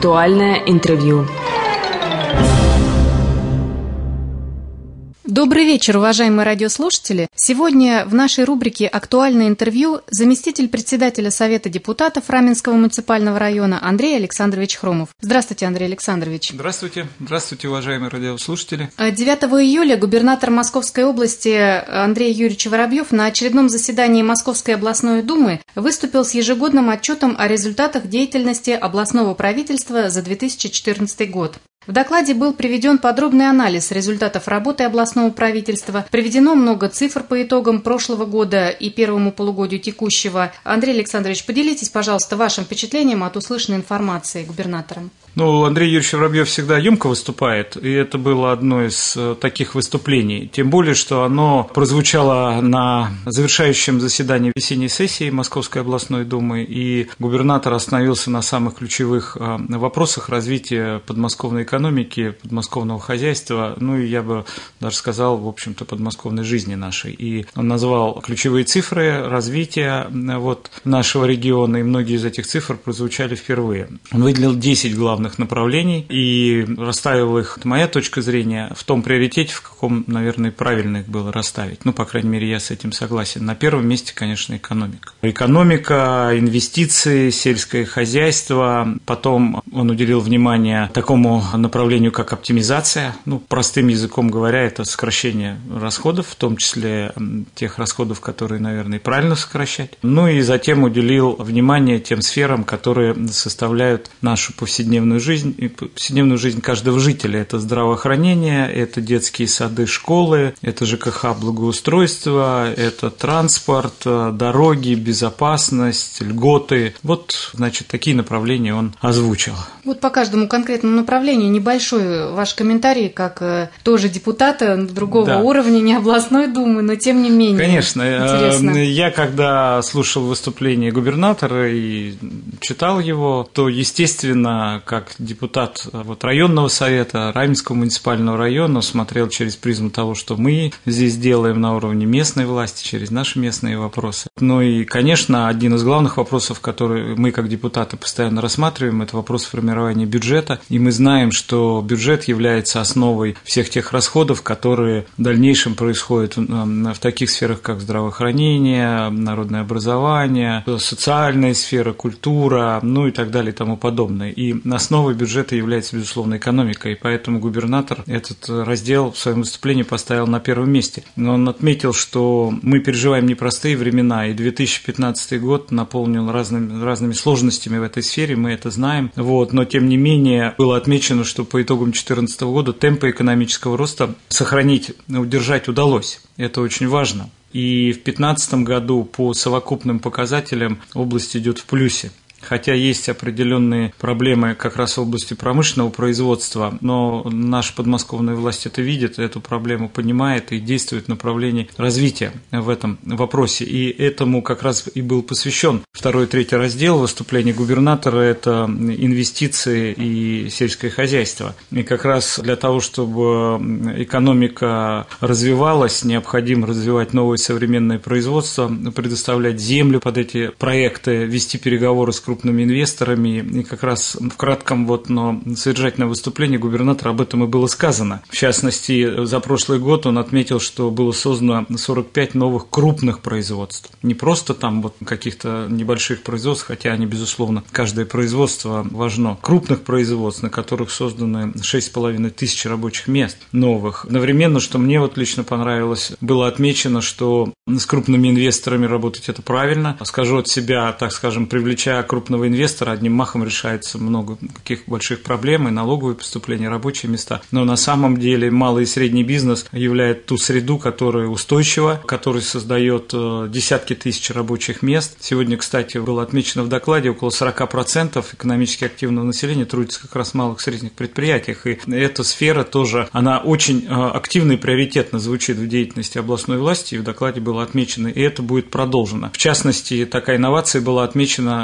Актуальное интервью. Добрый вечер, уважаемые радиослушатели. Сегодня в нашей рубрике «Актуальное интервью» заместитель председателя Совета депутатов Раменского муниципального района Андрей Александрович Хромов. Здравствуйте, Андрей Александрович. Здравствуйте. Здравствуйте, уважаемые радиослушатели. 9 июля губернатор Московской области Андрей Юрьевич Воробьев на очередном заседании Московской областной думы выступил с ежегодным отчетом о результатах деятельности областного правительства за 2014 год. В докладе был приведен подробный анализ результатов работы областного правительства, приведено много цифр по итогам прошлого года и первому полугодию текущего. Андрей Александрович, поделитесь, пожалуйста, вашим впечатлением от услышанной информации губернатором. Андрей Юрьевич Воробьев всегда емко выступает, и это было одно из таких выступлений. Тем более, что оно прозвучало на завершающем заседании весенней сессии Московской областной думы, и губернатор остановился на самых ключевых вопросах развития подмосковной экономики, подмосковного хозяйства, и я бы даже сказал, в общем-то, подмосковной жизни нашей. И он назвал ключевые цифры развития нашего региона, и многие из этих цифр прозвучали впервые. Он выделил 10 главных направлений и расставил их, моя точка зрения, в том приоритете, в каком, наверное, правильно их было расставить. По крайней мере, я с этим согласен. На первом месте, конечно, экономика. Экономика, инвестиции, сельское хозяйство. Потом он уделил внимание такому направлению, как оптимизация. Простым языком говоря, это сокращение расходов, в том числе тех расходов, которые, наверное, правильно сокращать. И затем уделил внимание тем сферам, которые составляют нашу повседневную жизнь, и повседневную жизнь каждого жителя. Это здравоохранение, это детские сады, школы, это ЖКХ, благоустройство, это транспорт, дороги, безопасность, льготы. Такие направления он озвучил. По каждому конкретному направлению небольшой ваш комментарий, как тоже депутата другого уровня, не областной думы, но тем не менее. Конечно. Интересно. Я, когда слушал выступление губернатора и читал его, то, естественно, как депутат районного совета Раменского муниципального района, смотрел через призму того, что мы здесь делаем на уровне местной власти, через наши местные вопросы. И, конечно, один из главных вопросов, который мы как депутаты постоянно рассматриваем, это вопрос формирования бюджета. И мы знаем, что бюджет является основой всех тех расходов, которые в дальнейшем происходят в таких сферах, как здравоохранение, народное образование, социальная сфера, культура, и так далее и тому подобное. И основой бюджета является, безусловно, экономика, и поэтому губернатор этот раздел в своем выступлении поставил на первом месте. Но он отметил, что мы переживаем непростые времена, и 2015 год наполнил разными сложностями в этой сфере, мы это знаем, но тем не менее было отмечено, что по итогам 2014 года темпы экономического роста сохранить, удержать удалось. Это очень важно. И в 2015 году по совокупным показателям область идет в плюсе. Хотя есть определенные проблемы как раз в области промышленного производства, но наша подмосковная власть это видит, эту проблему понимает и действует в направлении развития в этом вопросе. И этому как раз и был посвящен 2 и 3 раздел выступления губернатора – это инвестиции и сельское хозяйство. И как раз для того, чтобы экономика развивалась, необходимо развивать новое современное производство, предоставлять землю под эти проекты, вести переговоры с крупными инвесторами, и как раз в кратком, но содержательном выступлении губернатора об этом и было сказано. В частности, за прошлый год он отметил, что было создано 45 новых крупных производств. Не просто там каких-то небольших производств, хотя они, безусловно, каждое производство важно. Крупных производств, на которых созданы 6,5 тысяч рабочих мест новых. Одновременно, что мне лично понравилось, было отмечено, что с крупными инвесторами работать это правильно. Скажу от себя, так скажем, привлечая крупного инвестора, одним махом решается много каких больших проблем, и налоговые поступления, рабочие места. Но на самом деле малый и средний бизнес является ту среду, которая устойчива, которая создает десятки тысяч рабочих мест. Сегодня, кстати, было отмечено в докладе, около 40% экономически активного населения трудится как раз в малых и средних предприятиях. И эта сфера тоже, она очень активно и приоритетно звучит в деятельности областной власти, и в докладе было отмечено, и это будет продолжено. В частности, такая инновация была отмечена как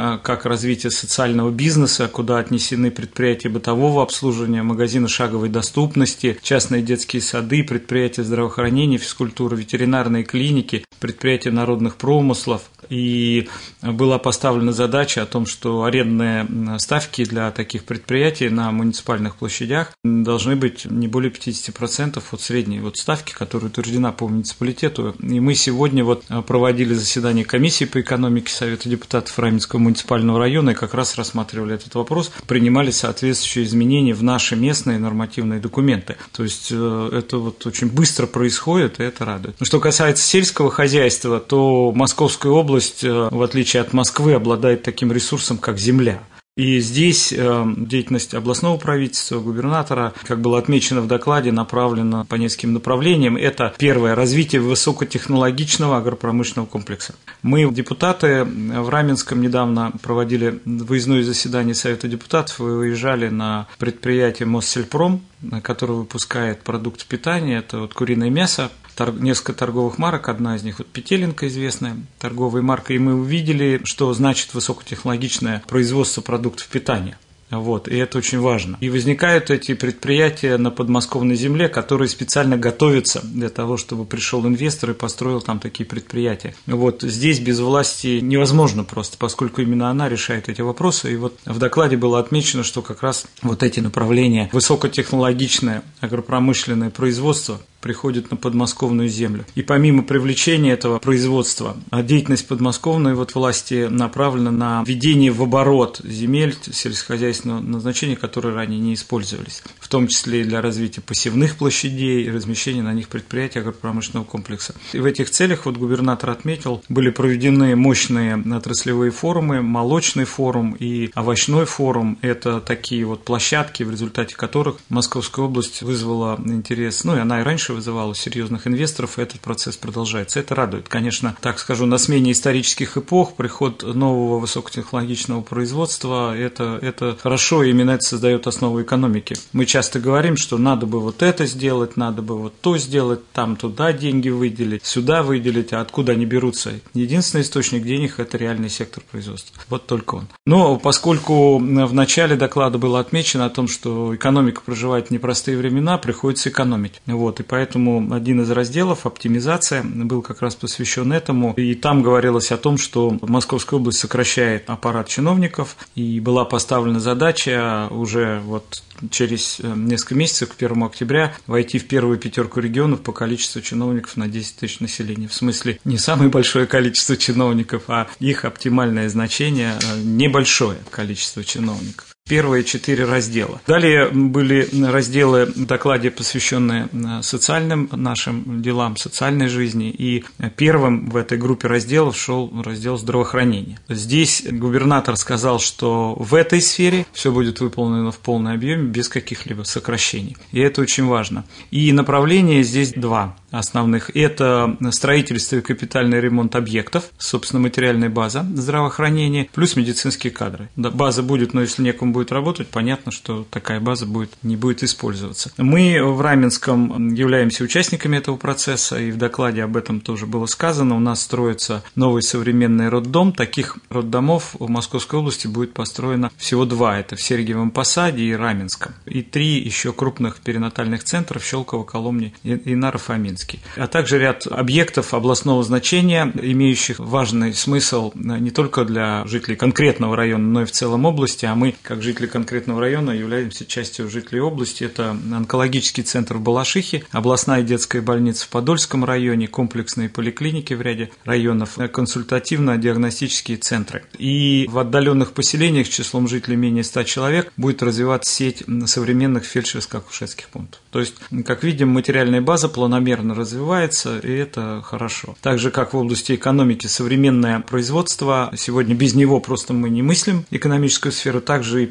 как развитие социального бизнеса, куда отнесены предприятия бытового обслуживания, магазины шаговой доступности, частные детские сады, предприятия здравоохранения, физкультуры, ветеринарные клиники, предприятия народных промыслов. И была поставлена задача о том, что арендные ставки для таких предприятий на муниципальных площадях должны быть не более 50% от средней ставки, которая утверждена по муниципалитету. И мы сегодня проводили заседание комиссии по экономике Совета депутатов Раменского муниципального района и как раз рассматривали этот вопрос, принимали соответствующие изменения в наши местные нормативные документы. То есть это очень быстро происходит, и это радует. Что касается сельского хозяйства, то Московская область, в отличие от Москвы, обладает таким ресурсом, как земля. И здесь деятельность областного правительства, губернатора, как было отмечено в докладе, направлена по нескольким направлениям. Это первое – развитие высокотехнологичного агропромышленного комплекса. Мы, депутаты, в Раменском недавно проводили выездное заседание Совета депутатов и выезжали на предприятие Моссельпром, которое выпускает продукты питания, это куриное мясо, несколько торговых марок, одна из них Петелинка, известная торговая марка, и мы увидели, что значит высокотехнологичное производство продуктов питания. И это очень важно. И возникают эти предприятия на подмосковной земле, которые специально готовятся для того, чтобы пришел инвестор и построил там такие предприятия. Здесь без власти невозможно просто, поскольку именно она решает эти вопросы. И в докладе было отмечено, что как раз эти направления, высокотехнологичное агропромышленное производство, приходит на подмосковную землю. И помимо привлечения этого производства, деятельность подмосковной власти направлена на введение в оборот земель сельскохозяйственного назначения, которые ранее не использовались, в том числе и для развития посевных площадей и размещения на них предприятий агропромышленного комплекса. И в этих целях, губернатор отметил, были проведены мощные отраслевые форумы, молочный форум и овощной форум. Это такие площадки, в результате которых Московская область вызвала интерес, и она и раньше вызывал у серьезных инвесторов, и этот процесс продолжается. Это радует. Конечно, так скажу, на смене исторических эпох приход нового высокотехнологичного производства – это хорошо, и именно это создает основу экономики. Мы часто говорим, что надо бы это сделать, надо бы то сделать, там туда деньги выделить, сюда выделить, а откуда они берутся? Единственный источник денег – это реальный сектор производства. Только он. Но поскольку в начале доклада было отмечено о том, что экономика проживает непростые времена, приходится экономить. И поэтому один из разделов, оптимизация, был как раз посвящен этому. И там говорилось о том, что Московская область сокращает аппарат чиновников, и была поставлена задача уже через несколько месяцев, к 1 октября, войти в первую пятерку регионов по количеству чиновников на 10 тысяч населения. В смысле, не самое большое количество чиновников, а их оптимальное значение – небольшое количество чиновников. Первые 4 раздела. Далее были разделы в докладе, посвященные социальным нашим делам, социальной жизни. И первым в этой группе разделов шел раздел здравоохранения. Здесь губернатор сказал, что в этой сфере все будет выполнено в полном объеме, без каких-либо сокращений. И это очень важно. И направления здесь 2 основных. Это строительство и капитальный ремонт объектов, собственно, материальная база здравоохранения, плюс медицинские кадры. База будет, но если некому будет работать, понятно, что такая база не будет использоваться. Мы в Раменском являемся участниками этого процесса, и в докладе об этом тоже было сказано. У нас строится новый современный роддом. Таких роддомов в Московской области будет построено всего 2. Это в Сергиевом Посаде и Раменском. И 3 еще крупных перинатальных центра в Щелково, Коломне и Наро-Фоминске. А также ряд объектов областного значения, имеющих важный смысл не только для жителей конкретного района, но и в целом области, а мы, как жители конкретного района, являемся частью жителей области. Это онкологический центр в Балашихе, областная детская больница в Подольском районе, комплексные поликлиники в ряде районов, консультативно-диагностические центры. И в отдаленных поселениях с числом жителей менее 100 человек будет развиваться сеть современных фельдшерско-акушерских пунктов. То есть, как видим, материальная база планомерно развивается, и это хорошо. Так же, как в области экономики, современное производство, сегодня без него просто мы не мыслим экономическую сферу, также и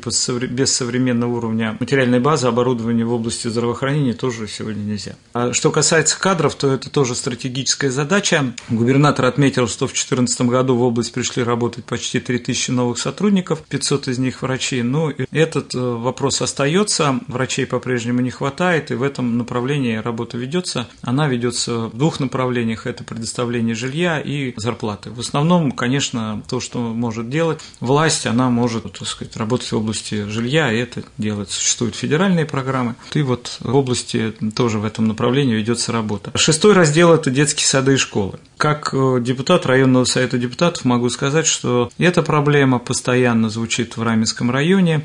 без современного уровня материальной базы, оборудования в области здравоохранения тоже сегодня нельзя. А что касается кадров, то это тоже стратегическая задача. Губернатор отметил, что в 2014 году в область пришли работать почти 3000 новых сотрудников, 500 из них врачи. Но этот вопрос остается, врачей по-прежнему не хватает, и в этом направлении работа ведется. Она ведется в двух направлениях: это предоставление жилья и зарплаты. В основном, конечно, то, что может делать власть, она может, так сказать, работать в области жилья, и это делает. Существуют федеральные программы, и вот в области тоже в этом направлении ведется работа. 6-й раздел – это детские сады и школы. Как депутат районного совета депутатов могу сказать, что эта проблема постоянно звучит в Раменском районе,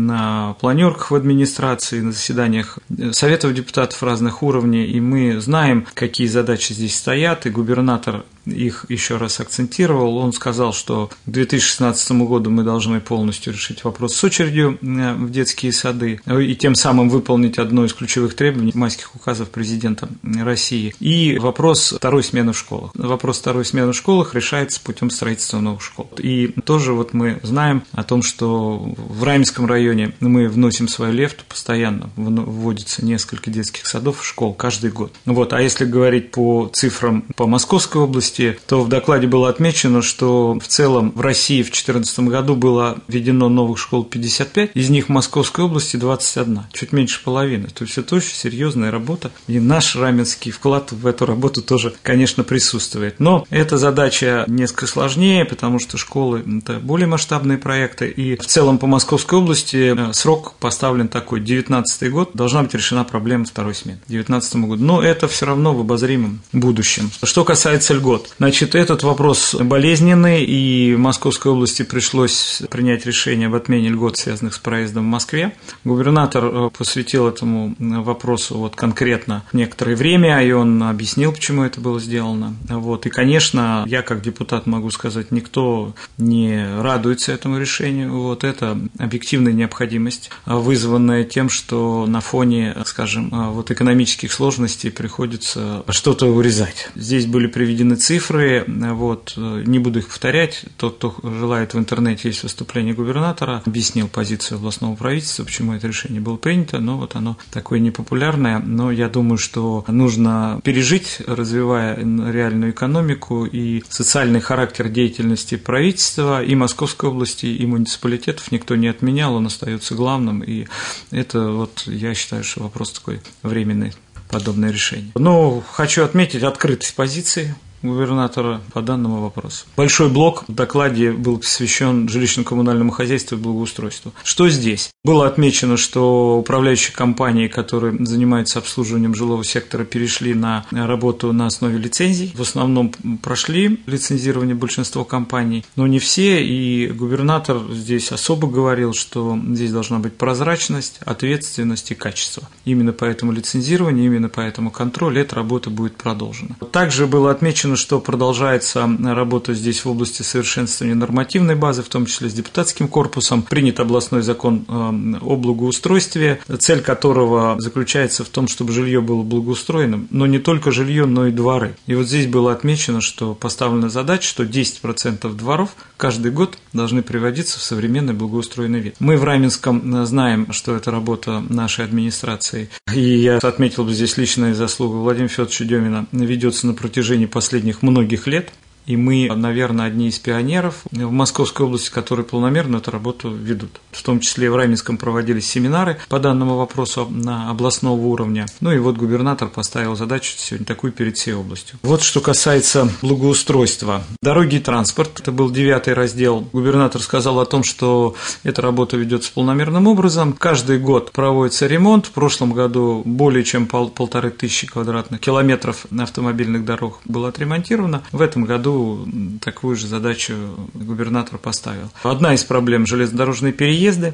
на планерках в администрации, на заседаниях советов депутатов разных уровней, и мы знаем, какие задачи здесь стоят, и губернатор их еще раз акцентировал. Он сказал, что к 2016 году мы должны полностью решить вопрос с очередью в детские сады и тем самым выполнить одно из ключевых требований майских указов президента России. И вопрос второй смены в школах. Вопрос второй смены в школах решается путем строительства новых школ. И тоже вот мы знаем о том, что в Раменском районе мы вносим свою лепту, постоянно вводится несколько детских садов, школ каждый год. Вот. А если говорить по цифрам по Московской области, то в докладе было отмечено, что в целом в России в 2014 году было введено новых школ 55, из них в Московской области 21, чуть меньше половины. То есть это очень серьезная работа, и наш раменский вклад в эту работу тоже, конечно, присутствует. Но эта задача несколько сложнее, потому что школы – это более масштабные проекты, и в целом по Московской области срок поставлен такой: 2019 год, должна быть решена проблема второй смены к 2019 году. Но это все равно в обозримом будущем. Что касается льгот, значит, этот вопрос болезненный, и в Московской области пришлось принять решение об отмене льгот, связанных с проездом в Москве. Губернатор посвятил этому вопросу вот конкретно некоторое время, и он объяснил, почему это было сделано. Вот. И, конечно, я как депутат могу сказать, никто не радуется этому решению. Вот. Это объективная необходимость, вызванная тем, что на фоне, скажем, вот экономических сложностей приходится что-то урезать. Здесь были приведены цифры, вот, не буду их повторять. Тот, кто желает, в интернете есть выступление губернатора, объяснил позицию областного правительства, почему это решение было принято, но вот оно такое непопулярное, но я думаю, что нужно пережить, развивая реальную экономику и социальный характер деятельности правительства и Московской области, и муниципалитетов никто не отменял, он остается главным, и это вот, я считаю, что вопрос такой временный, подобное решение. Но хочу отметить открытость позиции губернатора по данному вопросу. Большой блок в докладе был посвящен жилищно-коммунальному хозяйству и благоустройству. Что здесь? Было отмечено, что управляющие компании, которые занимаются обслуживанием жилого сектора, перешли на работу на основе лицензий. В основном прошли лицензирование большинство компаний, но не все, и губернатор здесь особо говорил, что здесь должна быть прозрачность, ответственность и качество. Именно поэтому лицензирование, именно поэтому контроль, эта работа будет продолжена. Также было отмечено, что продолжается работа здесь в области совершенствования нормативной базы, в том числе с депутатским корпусом. Принят областной закон о благоустройстве, цель которого заключается в том, чтобы жилье было благоустроенным, но не только жилье, но и дворы. И вот здесь было отмечено, что поставлена задача, что 10% дворов каждый год должны приводиться в современный благоустроенный вид. Мы в Раменском знаем, что это работа нашей администрации, и я отметил бы здесь личная заслуга Владимира Федоровича Демина, ведется на протяжении последних многих лет. И мы, наверное, одни из пионеров в Московской области, которые полномерно эту работу ведут. В том числе в Раменском проводились семинары по данному вопросу на областного уровня. Ну и вот губернатор поставил задачу сегодня такую перед всей областью. Вот что касается благоустройства. Дороги и транспорт. Это был 9-й раздел. Губернатор сказал о том, что эта работа ведется полномерным образом. Каждый год проводится ремонт. В прошлом году более чем 1500 квадратных километров автомобильных дорог было отремонтировано. В этом году такую же задачу губернатор поставил. Одна из проблем – железнодорожные переезды,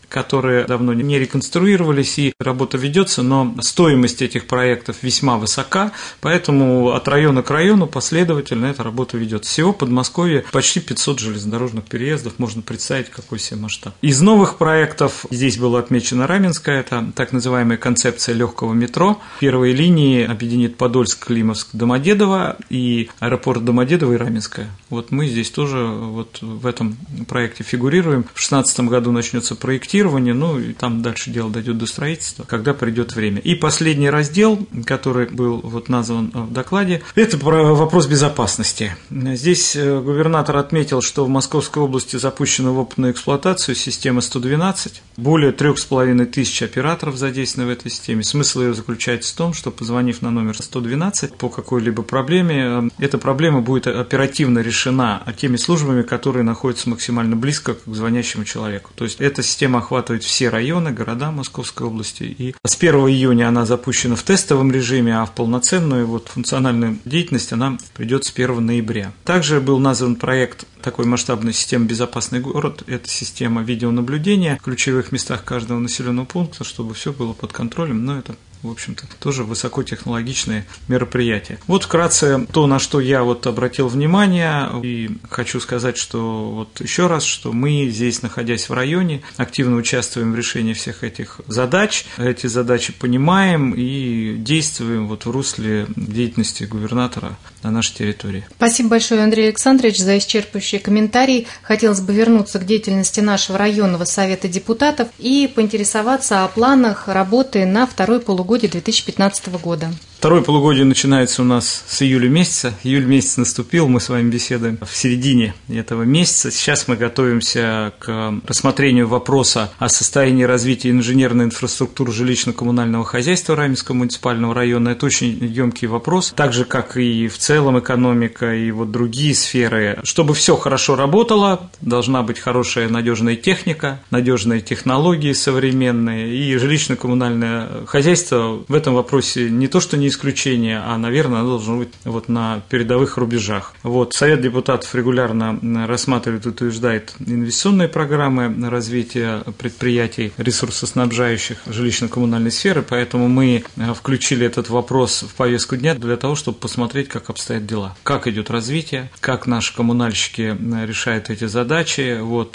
которые давно не реконструировались, и работа ведется, но стоимость этих проектов весьма высока, поэтому от района к району последовательно эта работа ведется. Всего в Подмосковье почти 500 железнодорожных переездов, можно представить, какой себе масштаб. Из новых проектов здесь было отмечено Раменское, это так называемая концепция легкого метро. Первые линии объединит Подольск, Климовск, Домодедово и аэропорт Домодедово и Раменское. Вот мы здесь тоже вот в этом проекте фигурируем. В 2016 году начнется проектирование, ну и там дальше дело дойдет до строительства, когда придет время. И последний раздел, который был вот назван в докладе, это про вопрос безопасности. Здесь губернатор отметил, что в Московской области запущена в опытную эксплуатацию система 112, более 3500 операторов задействованы в этой системе. Смысл ее заключается в том, что, позвонив на номер 112 по какой-либо проблеме, эта проблема будет оперативно решена теми службами, которые находятся максимально близко к звонящему человеку. То есть эта система охватывает все районы, города Московской области, и с 1 июня она запущена в тестовом режиме, а в полноценную вот функциональную деятельность она придет с 1 ноября. Также был назван проект такой масштабной системы «Безопасный город». Это система видеонаблюдения в ключевых местах каждого населенного пункта, чтобы все было под контролем, но это, в общем-то, тоже высокотехнологичные мероприятия. Вот вкратце то, на что я вот обратил внимание, и хочу сказать, что вот еще раз, что мы здесь, находясь в районе, активно участвуем в решении всех этих задач, эти задачи понимаем и действуем вот в русле деятельности губернатора на нашей территории. Спасибо большое, Андрей Александрович, за исчерпывающий комментарий. Хотелось бы вернуться к деятельности нашего районного совета депутатов и поинтересоваться о планах работы на второй полугодие 2015 года. Второе полугодие начинается у нас с июля месяца. Июль месяц наступил, мы с вами беседуем в середине этого месяца. Сейчас мы готовимся к рассмотрению вопроса о состоянии развития инженерной инфраструктуры жилищно-коммунального хозяйства Раменского муниципального района. Это очень емкий вопрос, так же, как и в целом экономика и вот другие сферы. Чтобы все хорошо работало, должна быть хорошая надежная техника, надежные технологии современные, и жилищно-коммунальное хозяйство в этом вопросе не то что не исключение, а, наверное, оно должно быть вот на передовых рубежах. Вот. Совет депутатов регулярно рассматривает и утверждает инвестиционные программы развития предприятий, ресурсоснабжающих жилищно-коммунальной сферы, поэтому мы включили этот вопрос в повестку дня для того, чтобы посмотреть, как обстоят дела, как идет развитие, как наши коммунальщики решают эти задачи. Вот.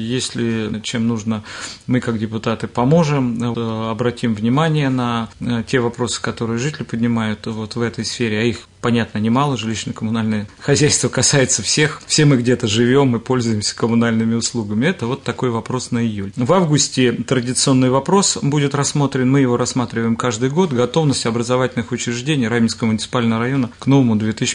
Если чем нужно, мы как депутаты поможем, обратим внимание на те вопросы, которые жители поднимают вот в этой сфере, а их, понятно, немало, жилищно-коммунальное хозяйство касается всех, все мы где-то живем и пользуемся коммунальными услугами. Это вот такой вопрос на июль. В августе традиционный вопрос будет рассмотрен, мы его рассматриваем каждый год, готовность образовательных учреждений Раменского муниципального района к новому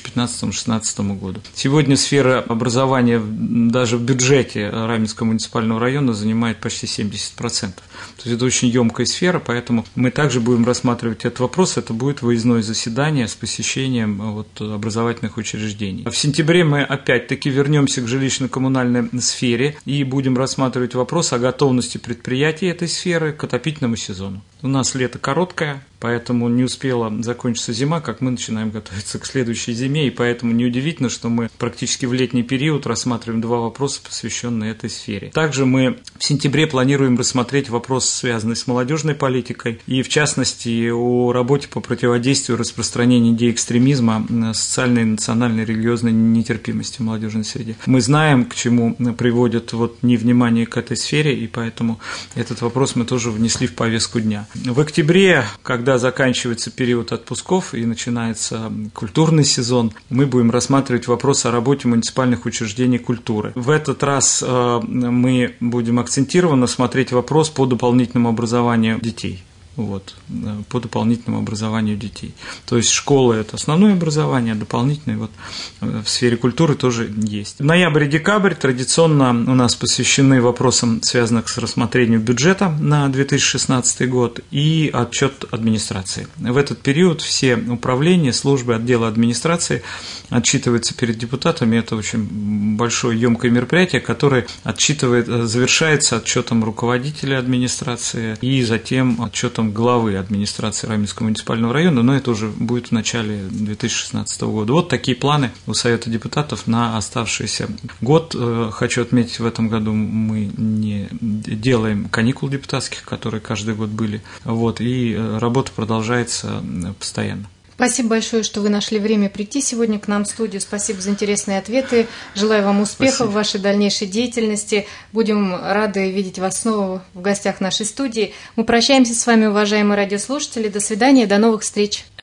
2015-2016 году. Сегодня сфера образования даже в бюджете Раменского муниципального района занимает почти 70%. То есть это очень емкая сфера, поэтому мы также будем рассматривать этот вопрос, это будет выездное заседание с посещением вот образовательных учреждений. В сентябре мы опять-таки вернемся к жилищно-коммунальной сфере и будем рассматривать вопрос о готовности предприятий этой сферы к отопительному сезону. У нас лето короткое, поэтому не успела закончиться зима, как мы начинаем готовиться к следующей зиме, и поэтому неудивительно, что мы практически в летний период рассматриваем два вопроса, посвященные этой сфере. Также мы в сентябре планируем рассмотреть вопрос, связанный с молодежной политикой, и в частности о работе по противодействию распространению идей экстремизма, социальной, национальной, религиозной нетерпимости в молодежной среде. Мы знаем, к чему приводит вот невнимание к этой сфере, и поэтому этот вопрос мы тоже внесли в повестку дня. В октябре, когда заканчивается период отпусков и начинается культурный сезон, мы будем рассматривать вопрос о работе муниципальных учреждений культуры. В этот раз мы будем акцентированно смотреть вопрос по дополнительному образованию детей. Вот, по дополнительному образованию детей. То есть школа – это основное образование, а дополнительное вот в сфере культуры тоже есть. Ноябрь и декабрь традиционно у нас посвящены вопросам, связанным с рассмотрением бюджета на 2016 год и отчет администрации. В этот период все управления, службы, отделы администрации отчитываются перед депутатами. Это очень большое, емкое мероприятие, которое завершается отчетом руководителя администрации и затем отчетом учетом главы администрации Раменского муниципального района, но это уже будет в начале 2016 года. Вот такие планы у Совета депутатов на оставшийся год. Хочу отметить, в этом году мы не делаем каникул депутатских, которые каждый год были, и работа продолжается постоянно. Спасибо большое, что вы нашли время прийти сегодня к нам в студию. Спасибо за интересные ответы. Желаю вам успехов в вашей дальнейшей деятельности. Будем рады видеть вас снова в гостях нашей студии. Мы прощаемся с вами, уважаемые радиослушатели. До свидания, до новых встреч.